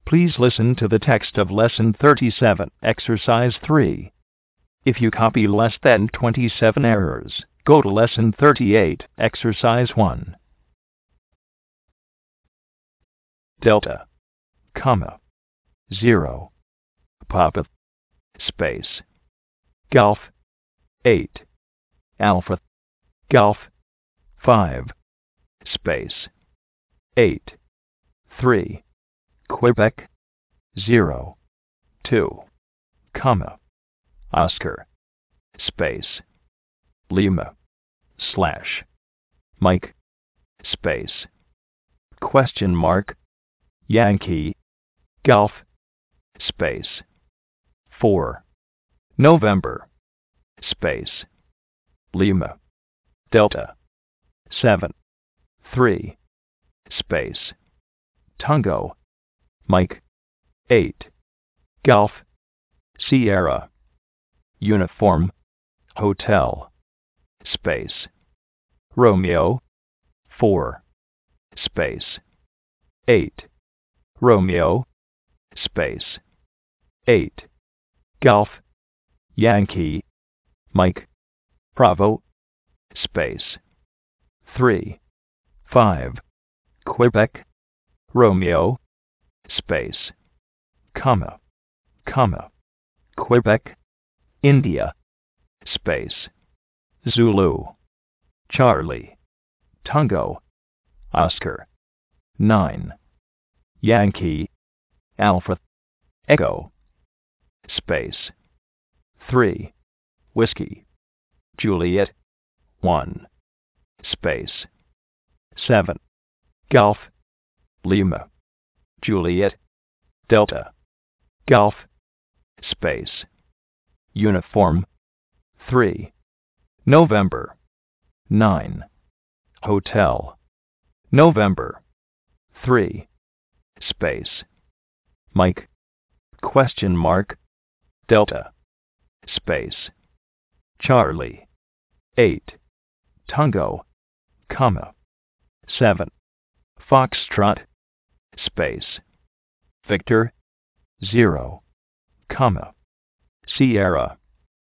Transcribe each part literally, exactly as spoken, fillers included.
Please listen to the text of Lesson thirty-seven, Exercise three. If you copy less than twenty-seven errors, go to Lesson thirty-eight, Exercise one. Delta, comma, zero, Papa, space, Golf, eight, Alpha, Golf, five, space, eight, three, Quebec, zero, two, comma, Oscar, space, Lima, slash, Mike, space, question mark, Yankee, Golf, space, four, November, space, Lima, Delta, seven, three, space, Tango, Mike, eight, Golf, Sierra, uniform, hotel, space, Romeo, four, space, eight, Romeo, space, eight, Golf, Yankee, Mike, Bravo, space, three, five, Quebec, Romeo, space, comma, comma, Quebec, India, space, Zulu, Charlie, Tango, Oscar, nine, Yankee, Alpha, Echo, space, three, Whiskey, Juliet, one, space, seven, Golf, Lima, Juliet, Delta, Golf, space, uniform, three, November, nine, hotel, November, three, space, Mike, question mark, Delta, space, Charlie, eight, Tango, comma, seven, Foxtrot, space, Victor, zero, comma, Sierra,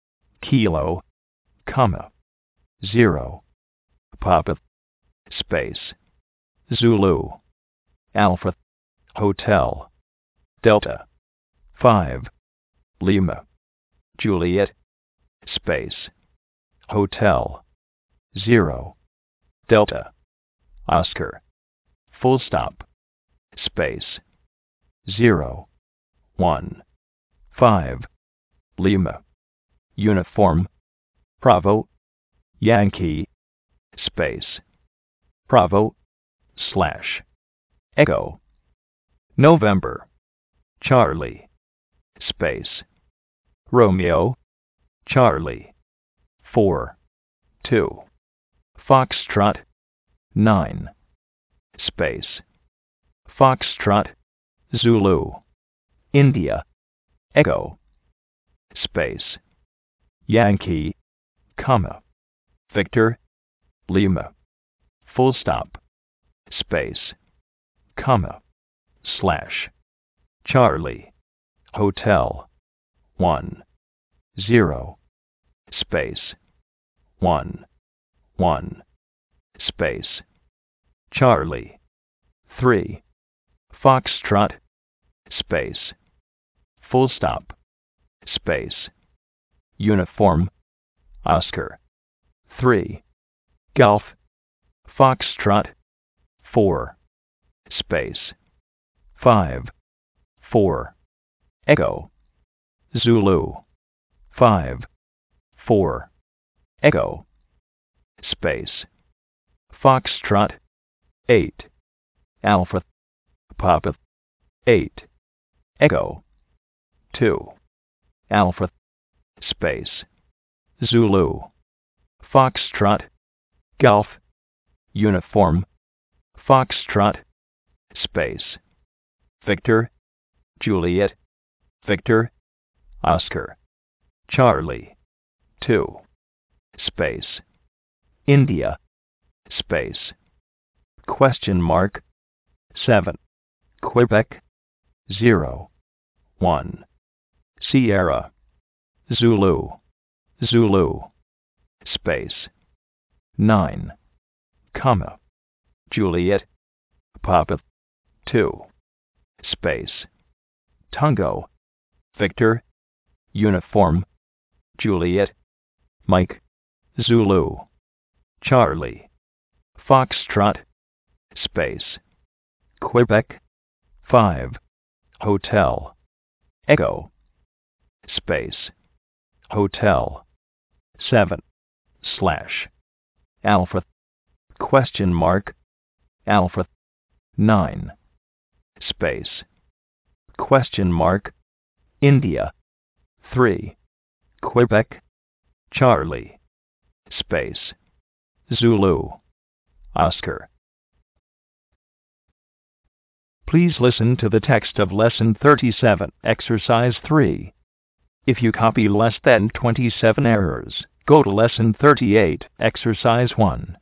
Kilo, comma, zero, Papa, space, Zulu, Alpha, hotel, Delta, five, Lima, Juliet, space, hotel, zero, Delta, Oscar, full stop, space, zero, one, five, Lima, uniform, Bravo, Yankee, space, Bravo, slash, Echo, November, Charlie, space, Romeo, Charlie, four, two, Foxtrot, nine, space, Foxtrot, Zulu, India, Echo, space, Yankee, comma, Victor, Lima, full stop, space, comma, slash, Charlie, hotel, one, zero, space, one, one, space, Charlie, three, Foxtrot, space, full stop, space, uniform, Oscar, three, Golf, Foxtrot, four, space, five, four, Echo, Zulu, five, four, Echo, space, Foxtrot, eight, Alpha, Papa, eight, Echo, two, Alpha, space, Zulu, Foxtrot, Golf, uniform, Foxtrot, space, Victor, Juliet, Victor, Oscar, Charlie, two, space, India, space, question mark, seven, Quebec, zero, one. Sierra, Zulu, Zulu, space, nine, comma, Juliet, Papa, two, space, Tango, Victor, uniform, Juliet, Mike, Zulu, Charlie, Foxtrot, space, Quebec, five, Hotel, Echo, space, Hotel, seven, slash, Alpha, question mark, Alpha, nine, space, question mark, India, three, Quebec, Charlie, space, Zulu, Oscar. Please listen to the text of Lesson thirty-seven, Exercise three. If you copy less than twenty-seven errors, go to Lesson thirty-eight, Exercise one.